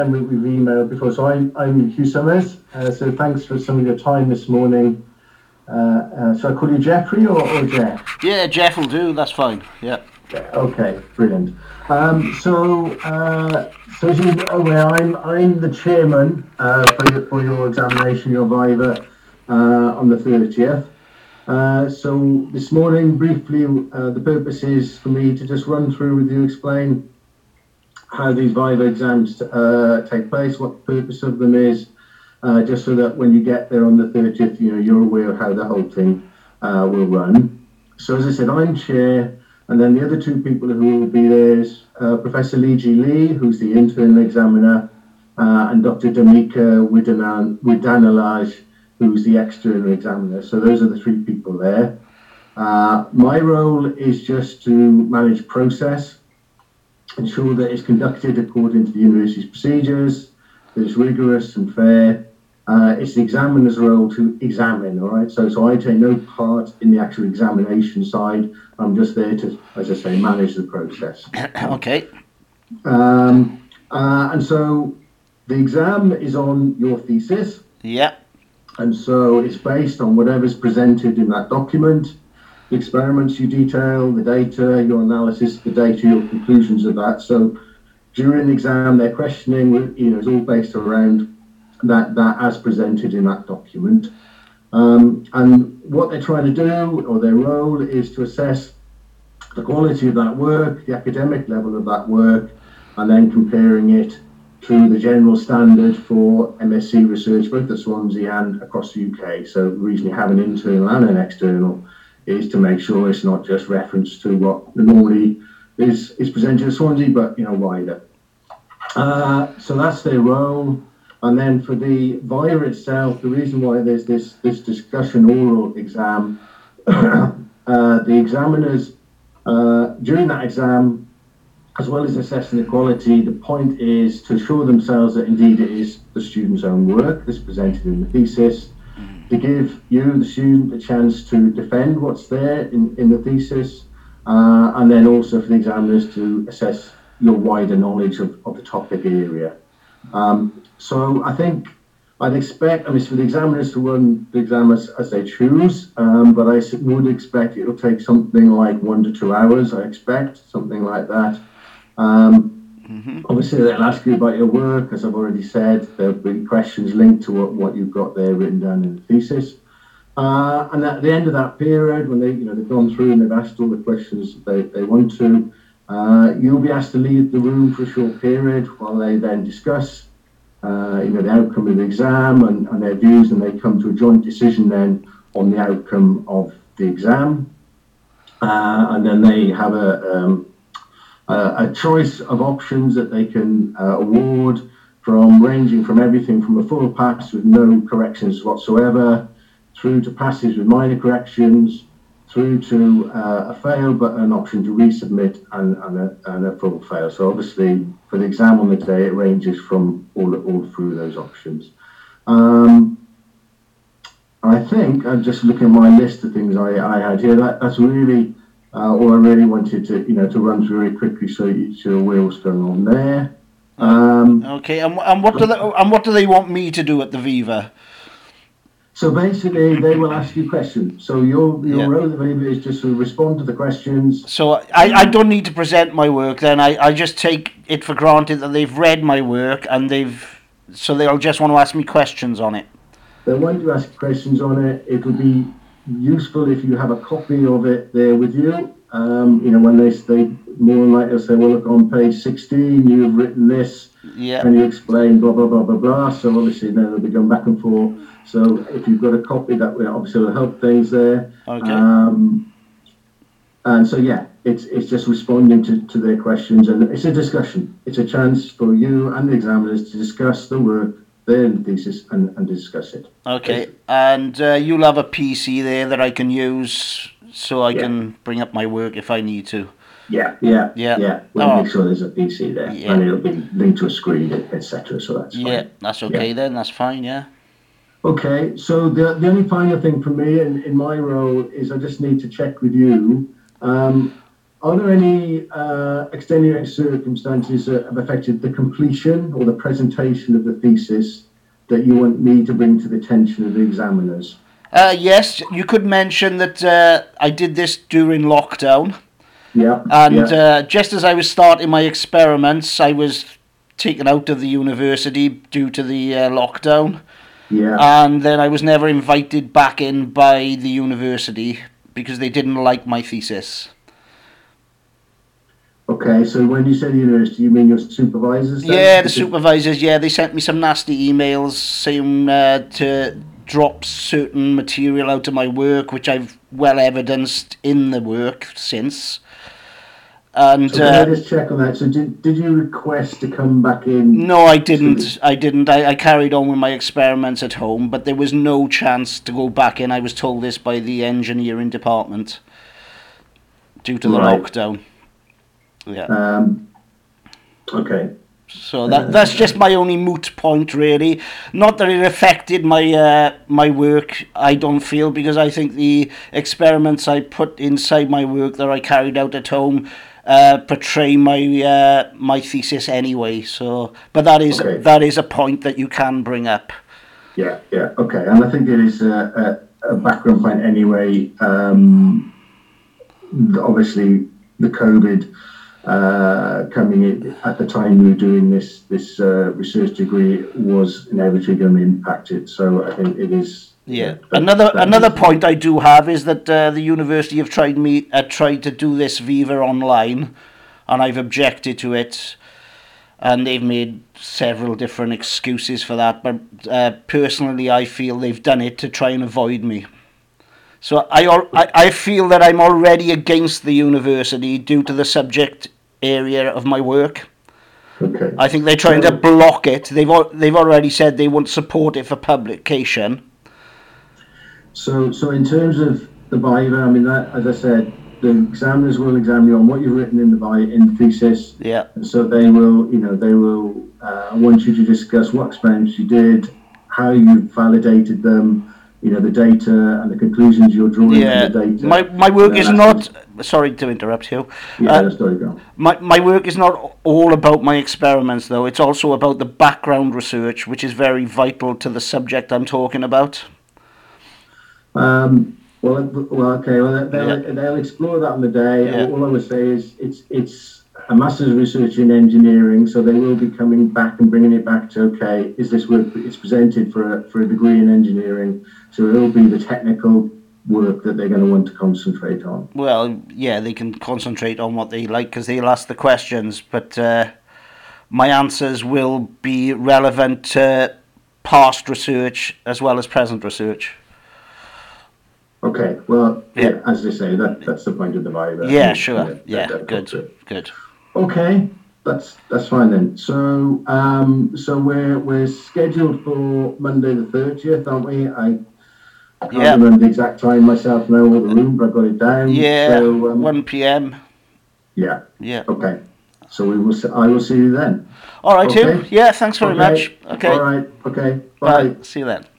And we've emailed before. So I'm Hugh Summers. So thanks for some of your time this morning. So I call you Jeffrey or Jeff? Yeah, Jeff will do. That's fine. Yeah. Okay, brilliant. So as you're aware, I'm the chairman for your examination, your Viva, on the 30th. So this morning, briefly, the purpose is for me to just run through with you, explain how these Viva exams take place, what the purpose of them is, just so that when you get there on the 30th, you're aware of how the whole thing will run. So as I said, I'm chair, and then the other two people who will be there is Professor Lee Ji Lee, who's the internal examiner, and Dr. Damika Widanalaj, who's the external examiner. So those are the three people there. My role is just to manage process, ensure that it's conducted according to the university's procedures, that it's rigorous and fair. It's the examiner's role to examine, all right? So I take no part in the actual examination side. I'm just there to, as I say, manage the process. Okay. And so the exam is on your thesis. Yeah. And so it's based on whatever's presented in that document. The experiments you detail, the data, your analysis of the data, your conclusions of that. So during the exam, their questioning, is all based around that as presented in that document. And what they're trying to do, or their role, is to assess the quality of that work, the academic level of that work, and then comparing it to the general standard for MSc research, both at Swansea and across the UK. So the reason you have an internal and an external is to make sure it's not just reference to what normally is presented at Swansea, but wider. So that's their role. And then for the Viva itself, the reason why there's this discussion oral exam, the examiners during that exam, as well as assessing the quality, the point is to assure themselves that indeed it is the student's own work that's presented in the thesis, to give you, the student, a chance to defend what's there in the thesis, and then also for the examiners to assess your wider knowledge of the topic area. So I think I'd expect, for the examiners to run the exam as they choose, but I would expect it'll take something like 1 to 2 hours, I expect, something like that. Obviously, they'll ask you about your work, as I've already said. There'll be questions linked to what you've got there written down in the thesis. And at the end of that period, when they've gone through and they've asked all the questions they want to, you'll be asked to leave the room for a short period while they then discuss, the outcome of the exam and their views, and they come to a joint decision then on the outcome of the exam. And then they have a choice of options that they can award, ranging from everything from a full pass with no corrections whatsoever, through to passes with minor corrections, through to a fail but an option to resubmit and a full fail. So obviously for the exam on the day, it ranges from all through those options. I think I'm just looking at my list of things I had here. That's really all I really wanted to run through very quickly, so you're aware what's going on there. Okay, and what do they want me to do at the Viva? So basically, they will ask you questions. So your role at the Viva is just to respond to the questions. So I don't need to present my work then. I just take it for granted that they've read my work and they'll just want to ask me questions on it. They want to ask questions on it. It would be useful if you have a copy of it there with you. When they more than likely say, well, look, on page 16, you've written this. Yeah. And you explain blah, blah, blah, blah, blah. So obviously then they'll be going back and forth. So if you've got a copy, that will obviously help things there. Okay. And so, it's just responding to their questions. And it's a discussion. It's a chance for you and the examiners to discuss the work, their thesis, and discuss it. Okay. And you'll have a PC there that I can use so I can bring up my work if I need to. Yeah. We'll make sure there's a PC there, and it'll be linked to a screen, etc. So that's fine. Yeah, that's okay then. That's fine. Yeah. Okay. So the only final thing for me in my role is I just need to check with you. Are there any extenuating circumstances that have affected the completion or the presentation of the thesis that you want me to bring to the attention of the examiners? Yes, you could mention that I did this during lockdown. Yeah. And just as I was starting my experiments, I was taken out of the university due to the lockdown. Yeah. And then I was never invited back in by the university because they didn't like my thesis. Okay, so when you say the university, you mean your supervisors? Then? Yeah, the supervisors, yeah, they sent me some nasty emails saying to drop certain material out of my work, which I've well evidenced in the work since. And so can I just check on that? So did you request to come back in? No, I didn't. I carried on with my experiments at home, but there was no chance to go back in. I was told this by the engineering department due to the lockdown. Yeah. Okay. So that's just my only moot point, really. Not that it affected my my work, I don't feel, because I think the experiments I put inside my work that I carried out at home portray my my thesis anyway. So, but that is a point that you can bring up. Yeah. Okay, and I think it is a background point anyway. Obviously, the COVID coming in at the time we were doing this research degree was inevitably going to impact it. So I think it is. Yeah. Another point I do have is that the university have tried to do this Viva online, and I've objected to it, and they've made several different excuses for that. But personally, I feel they've done it to try and avoid me. So I feel that I'm already against the university due to the subject area of my work. Okay. I think they're trying to block it. They've already said they won't support it for publication. So in terms of the Viva, I mean, that, as I said, the examiners will examine you on what you've written in the thesis. Yeah. And so they will want you to discuss what experiments you did, how you validated them, the data and the conclusions you're drawing from the data. My work is not. Sorry to interrupt you. Yeah, sorry, go on. My work is not all about my experiments, though. It's also about the background research, which is very vital to the subject I'm talking about. They'll explore that on the day. Yeah. All I would say is it's a master's of research in engineering, so they will be coming back and bringing it back to, okay, is this work, it's presented for a degree in engineering, so it will be the technical work that they're going to want to concentrate on. Well, yeah, they can concentrate on what they like because they'll ask the questions, but my answers will be relevant to past research as well as present research. Okay, well, as they say, that's the point of the Viva. Yeah, sure. Yeah, good. Okay, that's fine then. So we're scheduled for Monday the 30th, aren't we? I can't remember the exact time myself now, or the room, but I've got it down. Yeah, so, 1 p.m. Yeah. Yeah. Okay. So I will see you then. All right, Hugh. Yeah, thanks very much. Okay. All right. Okay. Bye. See you then.